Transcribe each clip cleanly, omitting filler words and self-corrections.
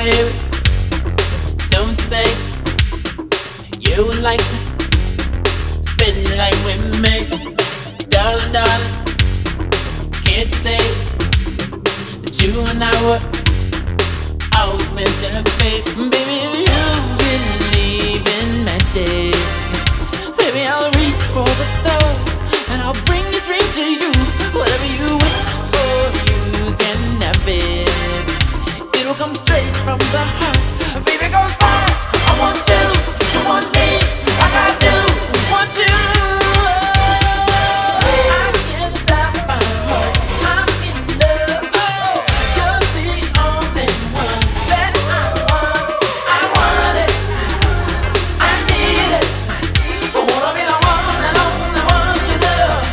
baby, don't you think you would like to spend your life with me? Darling, darling, can't you say that you and I were always meant to be? Baby, if you believe in magic, baby, I'll reach for the stars and I'll bring your dream to you. Whatever you wish for, you can have it. It'll come straight from the heart. Baby, go far. I want you to want me like I do want you. I can't stop my heart. I'm in love. Oh, you're the only one that I want. I want it. I need it. I wanna be the one and only one you love.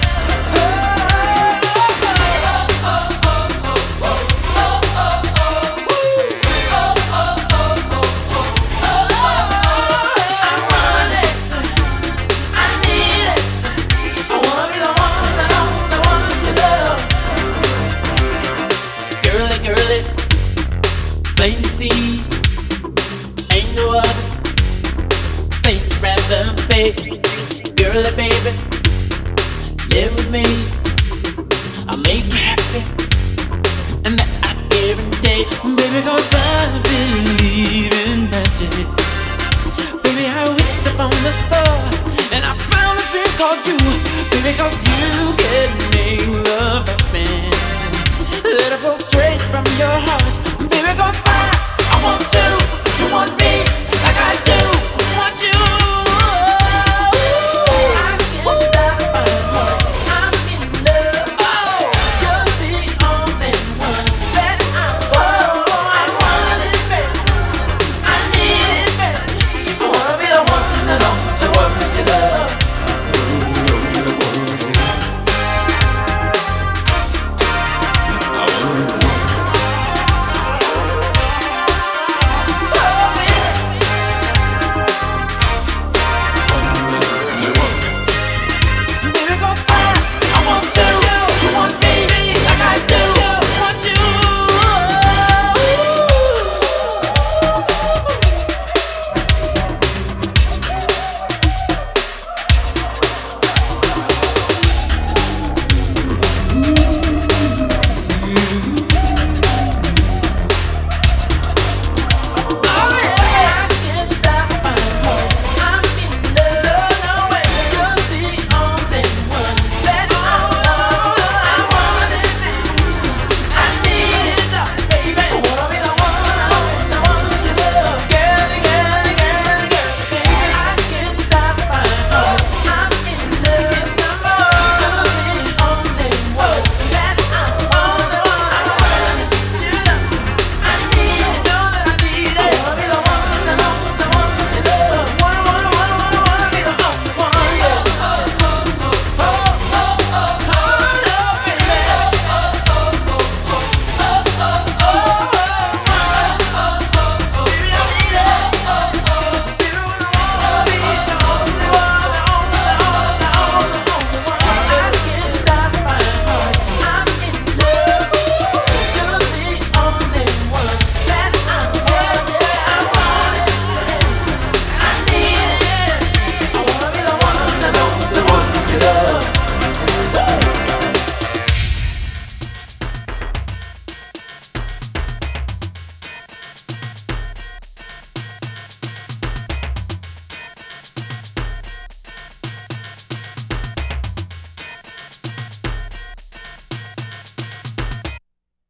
Plain to see, ain't no other place I'd rather be. Girlie, baby, live with me. I'll make you happy, and that I guarantee. Baby, 'cause I believe in magic. Baby, I wished upon the star, and I found a dream called you. Baby, 'cause you can make love happen. Let it flow straight from your heart. Baby, 'cause I want you to want me.